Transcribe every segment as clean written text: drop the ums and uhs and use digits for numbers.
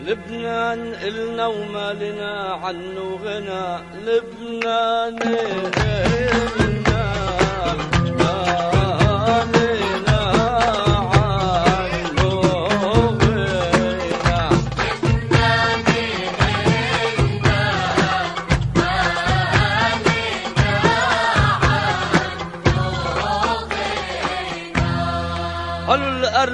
لبنان إلنا وما لنا عنه غنى، لبنان إلنا ما لنا عنه غنى. لبنان إلنا ما لنا عنه غنى. قالوا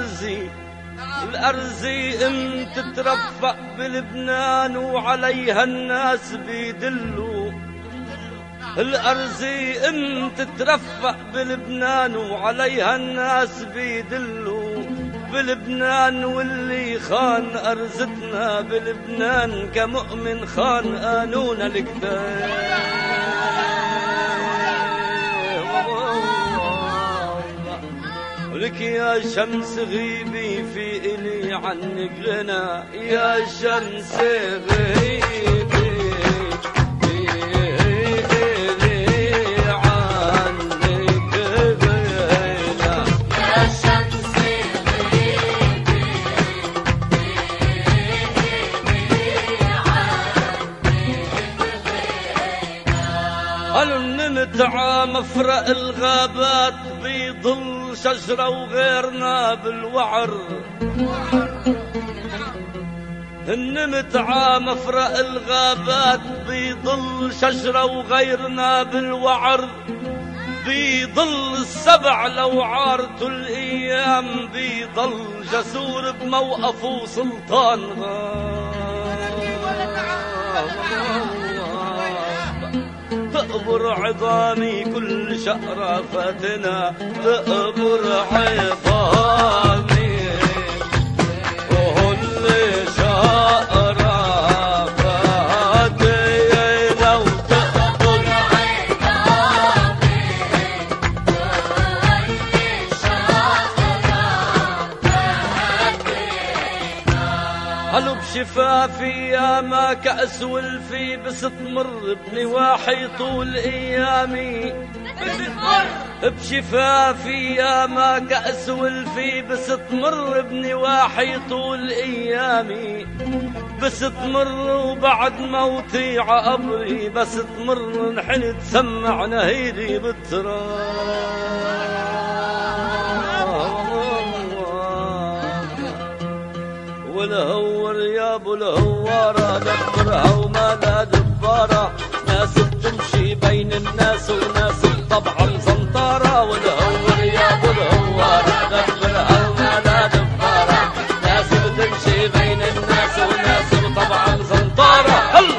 الأرزي امت تترفق بلبنان وعليها الناس بيدلوا. الأرزي امت تترفق بلبنان وعليها الناس بيدلوا. بلبنان واللي خان أرزتنا بلبنان كمؤمن خان قانون الكتاب. لك يا شمس غيبي في إلي عنك غنى، يا شمس غيبي في إلي عنك غنى. يا شمس غيبي في إلي عنك غنى. قالوا نمت ع مفرق الغابات بيضل شجرة وغيرنا بالوعر. النمت ع مفرق الغابات بيضل شجرة وغيرنا بالوعر. بيضل السبع لو عارته الأيام بيضل جسور بموقفه سلطان تقبر عظامي كل شقرفتنا، تقبر عظامي كل شقرفتنا وتقبر عظامي كل شقرفتنا. قالوا بشفافي يا ما كأس والفي بس تمر بنواحي طول أيامي. بشفافي يا ما كأس والفي بس تمر بنواحي طول أيامي. بس تمر وبعد موتي عقبري بس تمر نحن تسمع نهيدي بالتراب. والهور يا ابو الهوارة دبرها وما لا دبارة، ناس بتمشي بين الناس وناس طبعا زنطارة. والهور يا ابو الهوارة دبرها وما لا دبارة، ناس بتمشي بين الناس وناس طبعا زنطارة.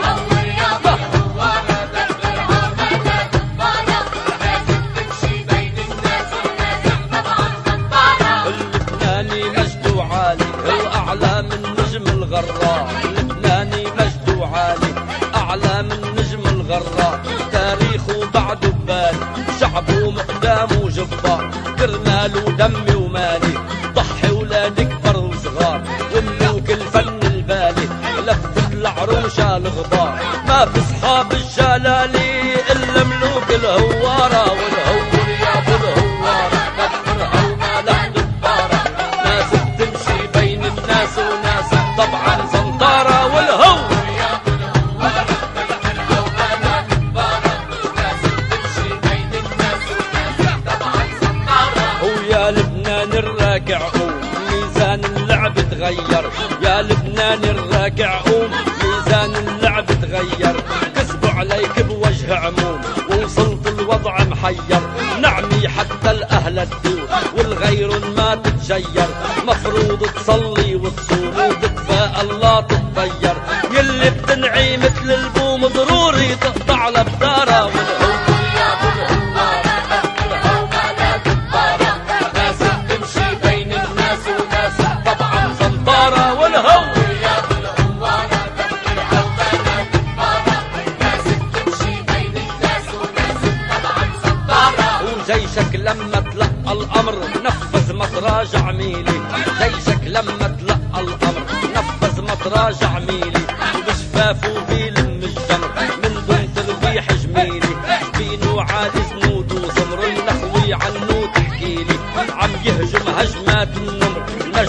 اللبناني مجد عالي أعلى من نجم الغراء. اللبناني مجد عالي أعلى من نجم الغراء. تاريخه بعده ببالي شعبه مقدامه جبار. كرمال ودمي ومالي ضحي ولا نكبر وصغار. وملوك الفن البالي لفت العروشة الغبار. ما في صحاب الجلالي إلا ملوك الهوارة. والهور يا ابو الهوارة دبرها وما لا دبارة، ناس بتمشي بين الناس وناس طبعا زنطارة. والهور يا ابو الهوارة دبرها وما لا دبارة، ناس بتمشي بين الناس وناس طبعا زنطارة. ويا لبنان الراكع قوم ميزان اللعب تغير. يا لبنان الراكع قوم ميزان اللعب تغير. كسبوا عليك بوجه عموم ووصلت الوضع محير. نعمي حتى الأهل الدور والغير ما تتجير. مفروض تصلي وتصوم وتتفائل لا تتطير. يلي بتنعي مثل البوم ضروري تقطع لبدارة. والهور يا ابو الهوارة دبرها وما لا دبارة، ناس بتمشي بين الناس وناس طبعا زنطارة. والهور يا ابو الهوارة دبرها وما لا دبارة، ناس بتمشي بين الناس وناس طبعا زنطارة. وجيشك لما تلقى الأمر نفذ ما تراجع ميلي. جيشك لما تلقى الأمر نفذ ما تراجع ميلي. وبشفافه بيلم الجمر من دون تلويح جميلي. جبينه عالي زنود وسمر النخوي عنه تحكيلي. عم يهجم هجمات النمر المجد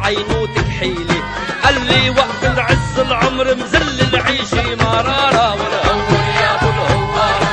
عينه تكحيلي قال لي وقت العز العمر مزل العيشي مرارة والهور يا ابو الهوارة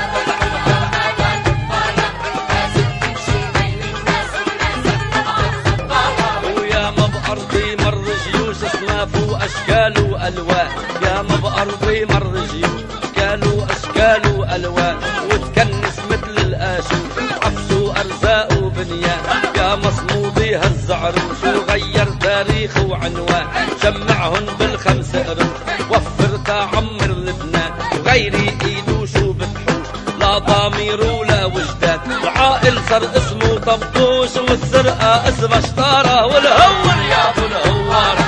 ويا ما بأرضي مر جيوش اصناف واشكال والوان يا ما بأرضي مر جيوش اشكال والوان وتكنس مثل الاشوش عفش وارزاق وبنيان يا مصمودي هز عروش وغير تاريخ وعنوان جمعهن بالخمس قروش وفر تعمر لبنان وغيري ايدوش وبتحوش لا ضمير ولا وجدان وعائل صار اسمه طبطوش والسرقة اسمها شطارة والهور يا ابو الهوارة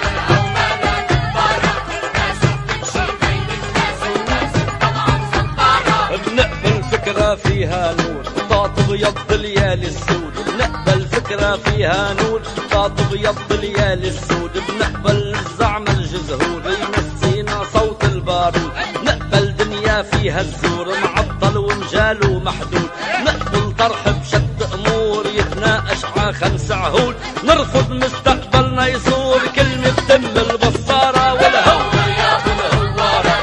بنقبل فكرة فيها نور تعطب يض ليالي السود بنقبل فكرة فيها نور تعطب يض ليالي السود بنقبل الزعم الجزهور ينسينا صوت البارود نقبل دنيا فيها الزور معطل ومجال ومحدود نقبل طرح بشد امور يتناقش ع 5 عهود نرفض مستقبلنا يصور كلمة تم البصارة والهور يا ابو الهوارة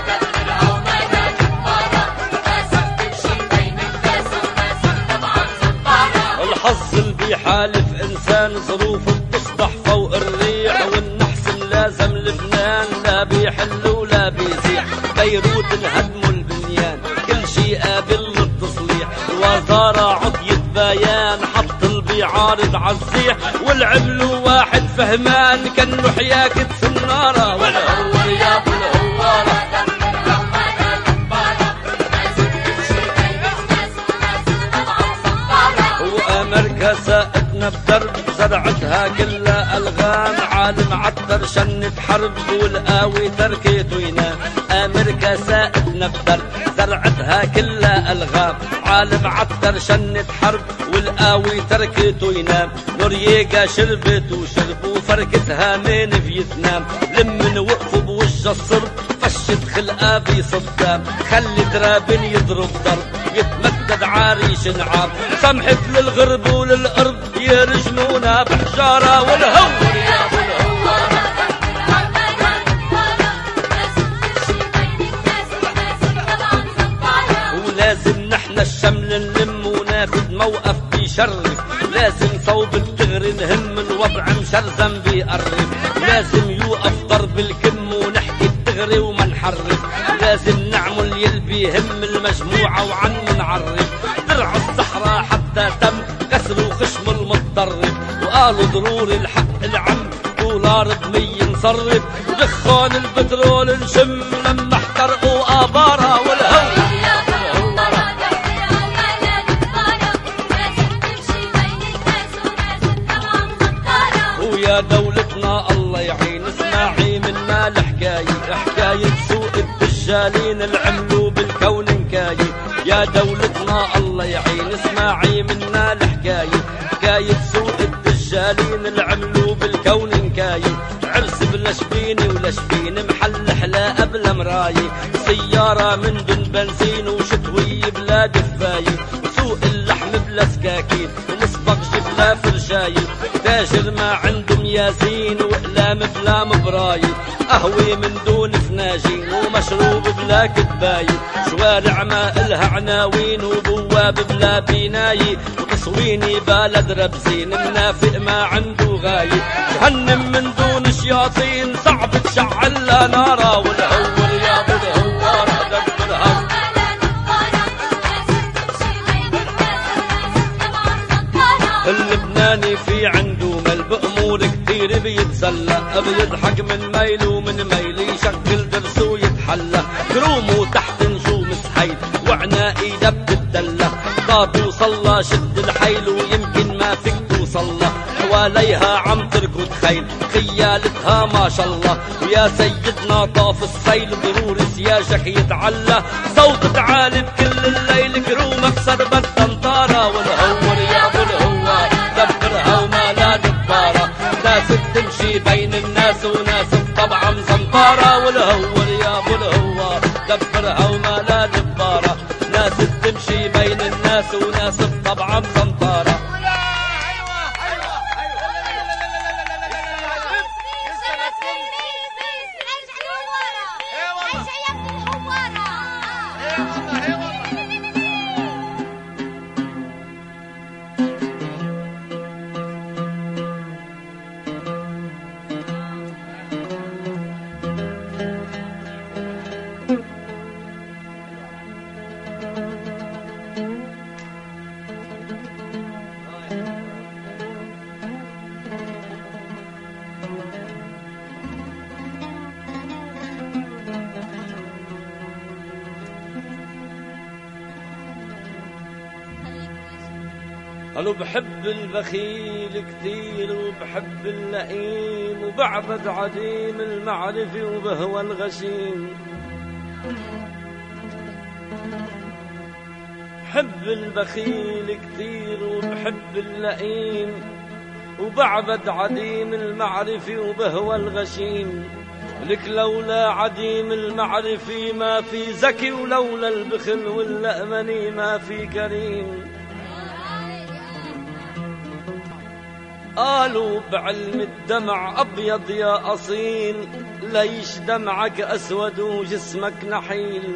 الحظ اللي بيحالف انسان ظروفه بتصبح فوق الريح والنحس ملازم لبنان لا بيحل ولا بيزيح بيروت انهدموا البنيان كل شي قابل للتصليح الوزارة عطيت بيان حط اللي بيعارض عالزيح والعملوا واحد فهمان كانه حياكة النارة والهور يا ابو الهوارة وامريكا ساقتنا بدرب زرعتها كلها الغام عالم عطر شنت حرب والقاوي تركته ينام امريكا ساقتنا بدرب زرعتها كلها الغام عالم عطر شنت حرب والقاوي تركته ينام نورييغا شربت وشربوا فركتها من فيتنام لمن وقفوا بوجه الصرب فشت خلقها بصدام خلي درابن يضرب ضرب يتمدد عريش نعام سمحت للغرب وللقرب يرجمونا بحجارة والهور يا ابو الهوارة ولازم نحن الشمل نلم وناخد موقف بيشرف لازم صوب التغري نهم الوضع مشرزم بيقرب لازم يوقف ضرب الكم ونحكي التغري وما نحرف لازم نعمل يلبي هم المجموعة وعن نعرف درع الصحراء حتى تم كسر وخشم المتطرف وقالوا ضروري الحق العم دولار ب100 نصرف ودخان البترول نشم لما احترقوا آبارة والهور ويا دولتنا الله يعين اسمعي منا الحكاية حكاية سوق الدجالين العملوا بالكون نكاية يا دولتنا الله يعين اسمعي منا الحكاية حكاية سوق الدجالين العملوا بالكون نكاية عرس بلا شبيني ولا شبين محل حلا قبل مراية سيارة من دون بنزين وشتوي بلا دفاية وسوق اللحم بلا سكاكين ومسبق بلا فرشاية تاجر ما عنده ميازين وإقلام بلا مبراية قهوة من دون فناجين ومشروب بلا كباية شوارع ما إلها عناوين وبواب بلا بناية وتصويني بلد ربزين منافق ما عنده غاية جهنم من دون شياطين صعب تشعل لا نارا والهور يا ابو الهوارة دبرها اللبناني في عنده مل بأمور كتير بيتسلى بيضحك من ميل ومن ميل يشكل درسه ويتحلى كرومه تحت نجوم سحيل وعنائي دب الدلة طاب وصلى شد الحيل ويمكن ما فيك توصلى حواليها عم تركض خيل خيالتها ما شاء الله ويا سيدنا طاف السيل ضروري سياجك يتعلى صوت عالي بكل الليل كرومك سربت طنطارة والهور يا ابو الهوار دبرها وما لا دبارة ناس بتمشي بين الناس وناس طبعا مزنطارة والهور يا ابو الهوار دبرها وما لا دبارة ناس بتمشي بين الناس وناس طبعا مزنطارة قالوا بحب البخيل كتير وبحب اللئيم وبعبد عديم المعرفة وبهوى الغشيم. بحب البخيل كتير وبحب اللئيم وبعبد عديم المعرفة وبهوى الغشيم. لك لولا عديم المعرفة ما في ذكي ولولا البخل واللأمني ما في كريم. قالوا بعلم الدمع أبيض يا أصيل ليش دمعك أسود وجسمك نحيل.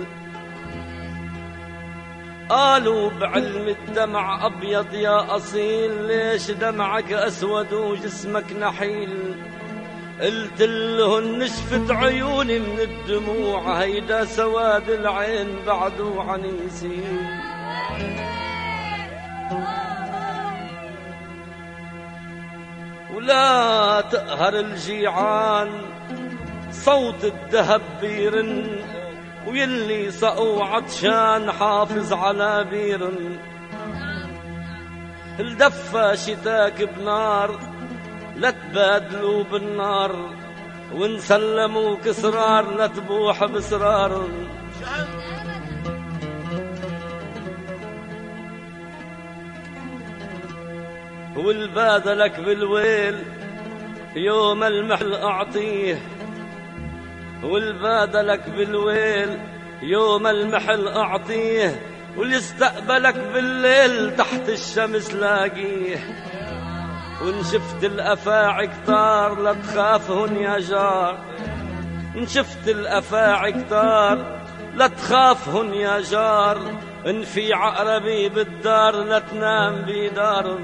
قالوا بعلم الدمع أبيض يا أصيل ليش دمعك أسود وجسمك نحيل. قلت لهن نشفت عيوني من الدموع هيدا سواد العين بعده عن يسيل. ولا تقهر الجيعان صوت الذهب بيرن ويلي سقوا عطشان حافظ على بيرن. الدفة شتاك بنار لا تبادلوا بالنار ونسلموا كسرار لا تبوح بسرار. والبادلك بالويل يوم المحل أعطيه. والبادلك بالويل يوم المحل أعطيه واللي استقبلك بالليل تحت الشمس لاقيه. وإن شفت الأفاعي كتار لا تخافهن يا جار. إن شفت الأفاعي كتار لا تخافهن يا جار. إن في عقربي بالدار لا تنام بدار.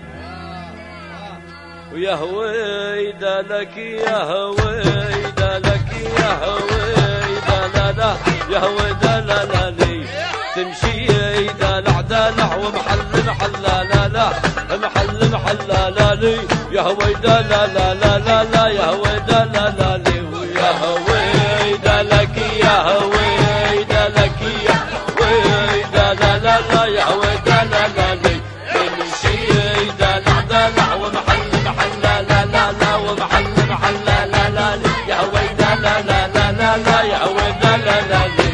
ويا هويدا لك يا هويدا لك يا هويدا لا لا يا هويدا لا لا لي تمشي دلع دلع ومحل محل لا لا لا محل محل لا لا لي يا هويدا لا لا لا لا لا يا هويدا لا لا لي. ويا هويدا لك يا هويدا لك يا هويدا لا لا لا يا هويدا لا لا لي تمشي دلع دلع ومحل محل لا لا لا لا ومحل محل لا لا لا لي يا هويدا لا لا لا لا لا يا هويدا لا لا لي.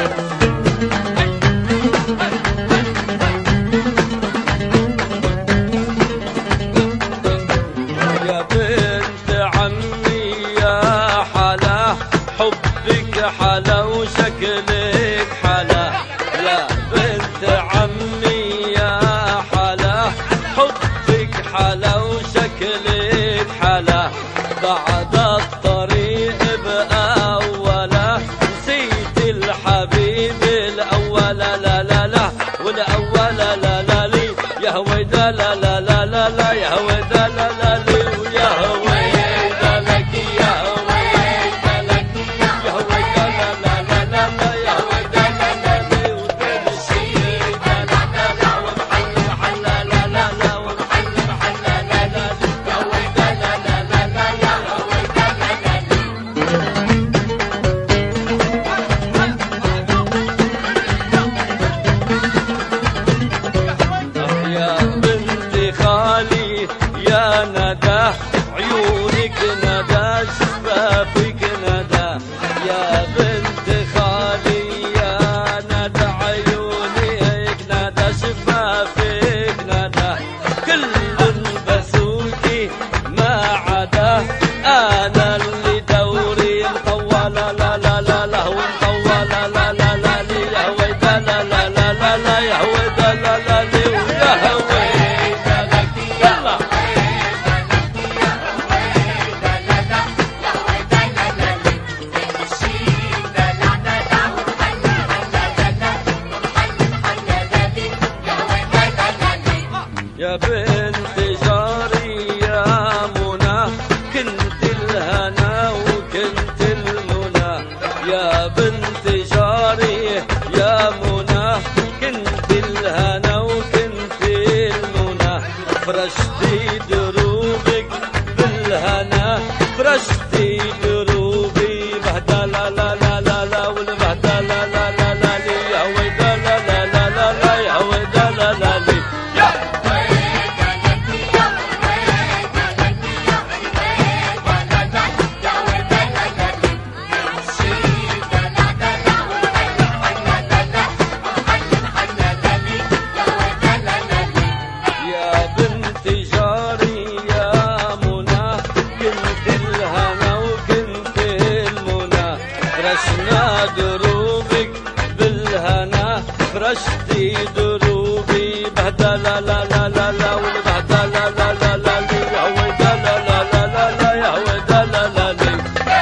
حلا وشكلك حلا يا بنت عمي يا حلا حبك حلا وشكلك حلا. بعد الطريق بأوله نسيت الحبيب الأول لا لا لا والأول لا لا لي يا هويدا لا لا لا لا لا يا هويدا لا لا لي. ويا هويدا لك يا هويدا لك يا هويدا لا لا لا لا لا يا هويدا لا لا لي وتمشي دلع دلع ومحل محل لا لا لا لا ومحل محل لا لا لا يا هويدا لا لا لا لا يا هويدا لا لا لي. يا بنت خالي يا ندى عيونك ندى شفافك ندى. يا بنت خالي يا ندى عيونك ندى شفافك ندى. كل بسوكي ما عدا انا اللي دوري مطول لا لا لا لا ومطول لا لا لا لا لي يا هويدا لا لا لا لا لا يا هويدا لا لا لي. ويا هويدا لك يلا يا بنت جاري يا منى كنت الهنا وكنت المنى. يا بنت جاري يا منى كنت الهنا وكنت المنى. فرشتي دروبك بالهنا فرشتي دروبي بهدا لا لا لا لا لا والبهدا لا لا لا لا لي يا هويدا لا لا لا لا لا يا هويدا لا لا لي. فرشنا دروبك بالهنا فرشتي دروبي بهدى لا لا لا لا لا والبهدى لا لا لا لا يا ويدا لا لا لا لا لا يا ويدا لا لا لا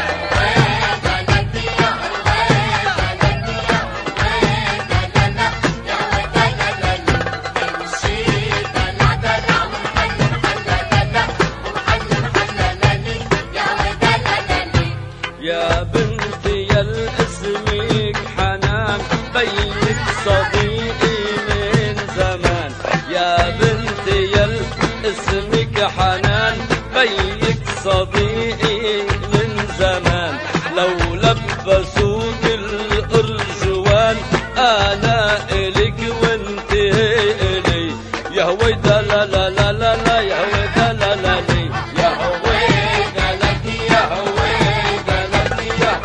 يا بنتي يا اسمك حنان بيك صديقي من زمان يا بنتي يا اسمك حنان بيك صديقي من زمان لو لبسوك الارجوان انا الك وانت الي يا هويدا لا لا لا لا لا يا هويدا لا لا لي يا هويدا لك يا هويدا لك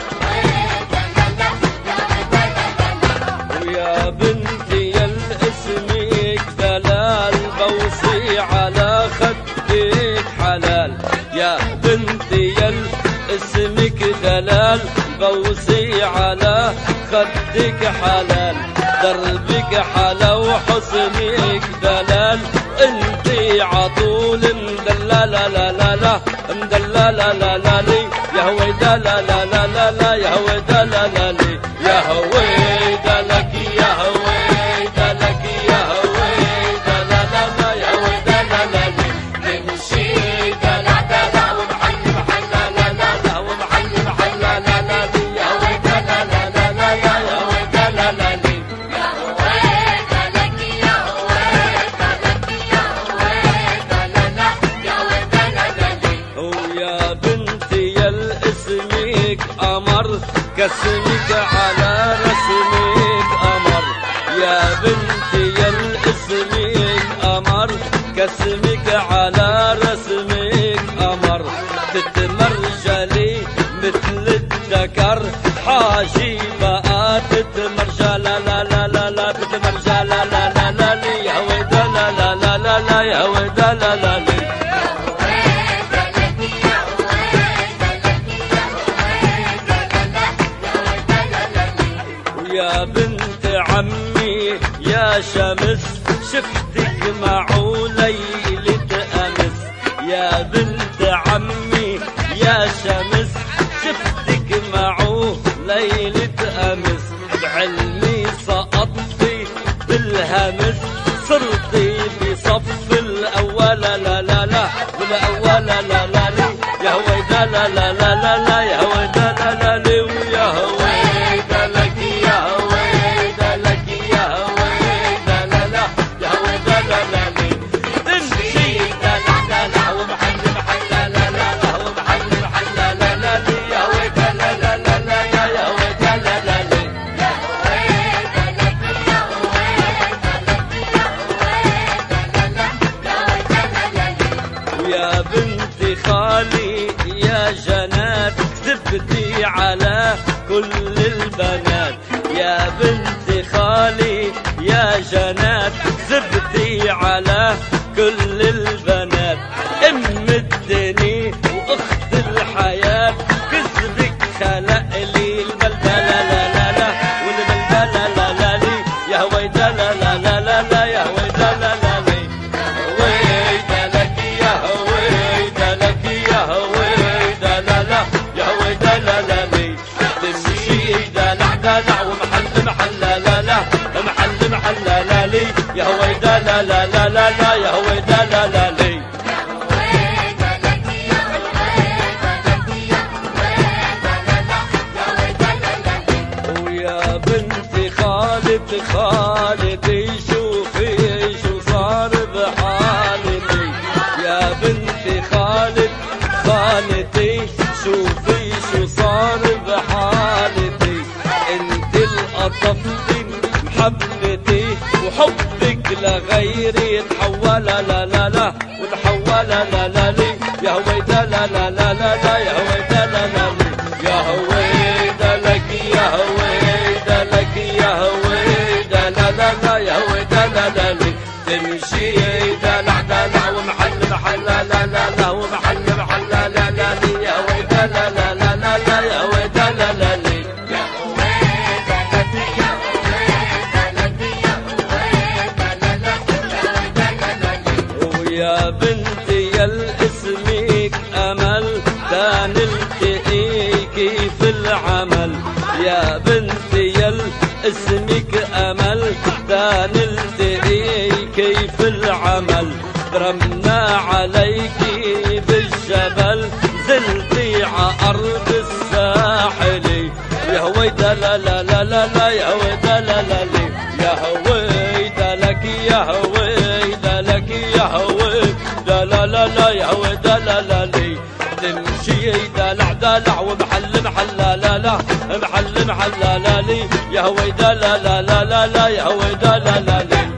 يا بنتي يا اسمك دلال بوصي على خدك حلال يا بنتي يا اسمك دلال بوصي على خدك حلال دربك حلا وحسنك دلال انتي عطول مدللا لا لا لا لا مدللا لا لا لا لي يا هويدا لا لا لا لا لا يا هويدا لا لا لي يا هويدا لك يا هويدا لك يا هويدا لا لا لا يا هويدا لا لا لي نمشي دلع دلع ومحل محل لا لا لا لا ومحل محل لا لا لا لي يا هويدا لا لا لا لا لا يا هويدا لا لا لي ويا بنتي يا اسمك قمر كسمك على رسمك قمر يا بنتي يا اسمك قمر كسمك على رسمك قمر تتمرجلي مثل الذكر حاجي بقى تتمرجل لا لا لا لا لا تتمرجل لا لا لا لا لي يا هويدا لا لا لا لا لا يا هويدا لا لا لي يا بنت عمي يا شمس شفتك معه ليلة أمس يا بنت عمي يا شمس شفتك معه ليلة أمس بعلمي سقطتي بالهمس صرتي بصف الأول لا لا لا والأول لا لا لا يا هويدا لا لا لا لا لا يا هويدا لا لا لي ويا هويدا لك يا هويدا لك يا هويدا لا لا يا هويدا لا لا لي تمشي دلع دلع ومحل محل لا لا لا ومحل محل لا لا لا لي يا هويدا لا لا لا لا يا هويدا لا لا لي ويا بنتي خالي يا جنات كذبتي على كل البنات يا بنتي خالي يا جنات كذبتي على كل البنات ام الدنيا واخت الحياة كذبك خلق لي البلبلة لا لا لا والبلبلة لا لا لي يا هويدا لا لا لا لا لا يا هويدا لا لا لي هويدا لك يا هويدا لك يا هويدا لا لا يا هويدا لا لا لي تمشي دلع دلع ومحل محل لا لا لا محل محل لا لا لي يا هويدا لا لا لا لا لا يا هويدا لا لا لي ويا بنتي خالتي خالتي شوفي شو صار بحالتي يا بنتي خالتي شوفي شو صار بحالتي انت القطفتي محبتي وحبك لغيري تحول لا لا لا وتحول لا لا لي يا هويدا لا لا لا لا لا يا هويدا لا لا لي يا هويدا لك يا هويدا لك يا هويدا لا لا لا يا هويدا لا لا لي تمشي دلع دلع ومحل محل لا لا لا ومحل محل لا لا لي يا هويدا لا لا لا لا يا هويدا لا لا لي نلتقي كيف العمل يا بنتي اسمك أمل تا نلتقي كيف العمل رمنا عليكي بالجبل زلتي عأرض الساحل يا هويدا لا لا لا لا لا يا هويدا لا لا لي يا هويدا لك يا هويدا لك يا هويدا لا لا لا يا هويدا لا لا لي تمشي دلع دلع ومحل محل لا لا لا محل محل لا لا لي يا هويدا لا لا لا لا لا يا هويدا لا لا لي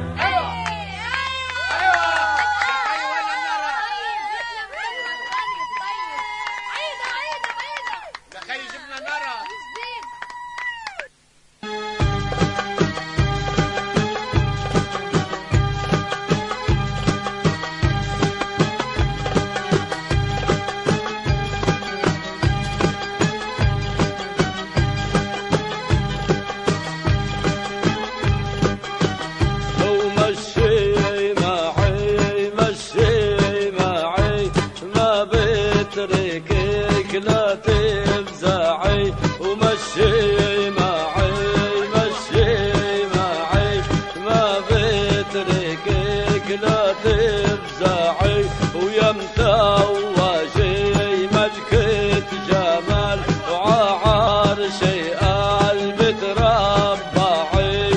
اتركك لا تفزعي ومشي معي مشي معي ما بتركك لا تفزعي ويا متوجي ملكة جمال وعرشي قلبي تربعي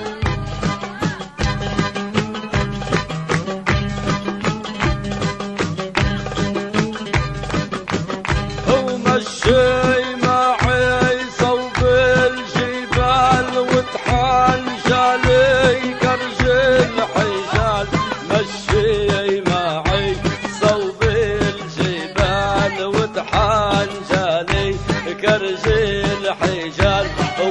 مشي معي صوب الجبال وتحنجلي كرج الحجال مشي معي صوب الجبال وتحنجلي كرج الحجال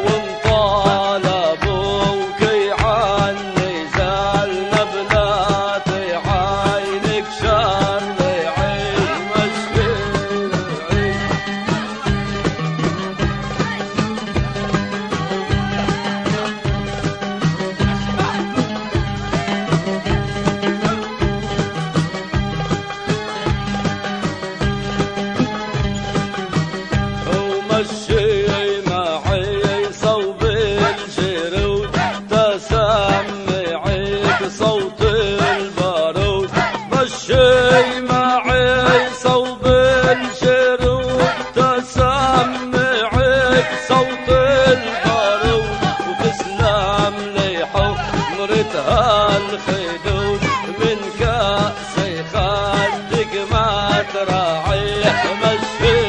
ومطالبوك عني زالنا بلاتي عينك شرعي مشي مشي معي صوب الجرود تسمعك صوت البارود مشي معي صوب الجرود تسمعك صوت البارود وتسلم لي حمرتها الخدود من كأسي خدك ما تراعي مشي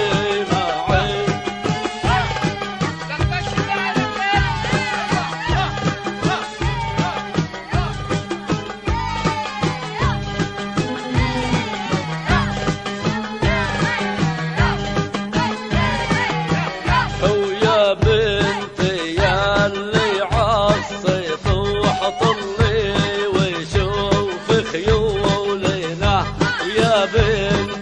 يا بنت